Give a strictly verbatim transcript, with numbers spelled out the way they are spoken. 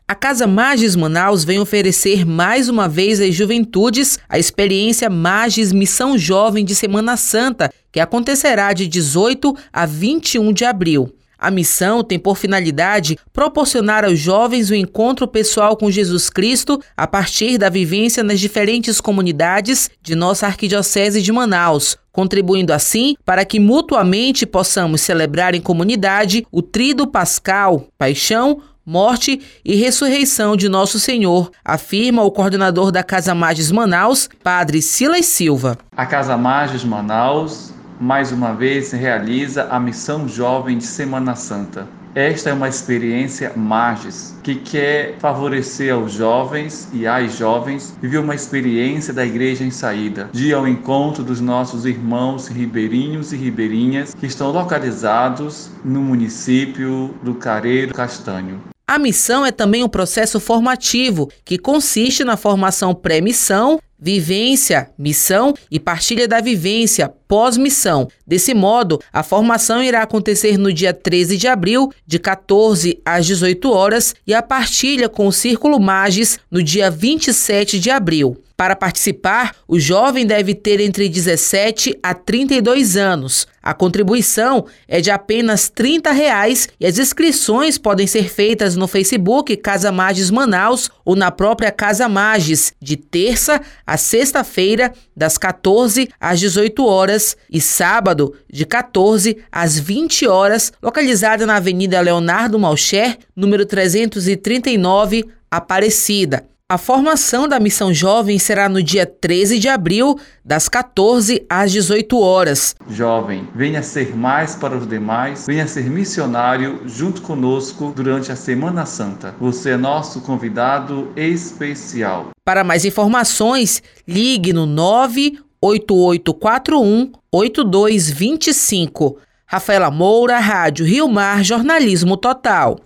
A Casa Magis Manaus vem oferecer mais uma vez às juventudes a experiência Magis Missão Jovem de Semana Santa, que acontecerá de dezoito a vinte e um de abril. A missão tem por finalidade proporcionar aos jovens o encontro pessoal com Jesus Cristo a partir da vivência nas diferentes comunidades de nossa Arquidiocese de Manaus, contribuindo assim para que mutuamente possamos celebrar em comunidade o Tríduo Pascal, paixão, morte e ressurreição de Nosso Senhor, afirma o coordenador da Casa Magis Manaus, Padre Silas Silva. A Casa Magis Manaus, mais uma vez, realiza a Missão Jovem de Semana Santa. Esta é uma experiência Magis, que quer favorecer aos jovens e às jovens viver uma experiência da Igreja em Saída, de ir ao encontro dos nossos irmãos ribeirinhos e ribeirinhas que estão localizados no município do Careiro Castanho. A missão é também um processo formativo, que consiste na formação pré-missão, vivência, missão e partilha da vivência pós-missão. Desse modo, a formação irá acontecer no dia treze de abril, de quatorze às dezoito horas, e a partilha com o Círculo Magis no dia vinte e sete de abril. Para participar, o jovem deve ter entre dezessete a trinta e dois anos. A contribuição é de apenas trinta reais e as inscrições podem ser feitas no Facebook Casa Magis Manaus ou na própria Casa Magis, de terça a sexta-feira, das quatorze às dezoito horas e sábado, de quatorze às vinte horas, localizada na Avenida Leonardo Malcher, número trezentos e trinta e nove, Aparecida. A formação da Missão Jovem será no dia treze de abril, das quatorze às dezoito horas. Jovem, venha ser mais para os demais, venha ser missionário junto conosco durante a Semana Santa. Você é nosso convidado especial. Para mais informações, ligue no nove oito oito quatro um oito dois dois cinco. Rafaela Moura, Rádio Rio Mar, Jornalismo Total.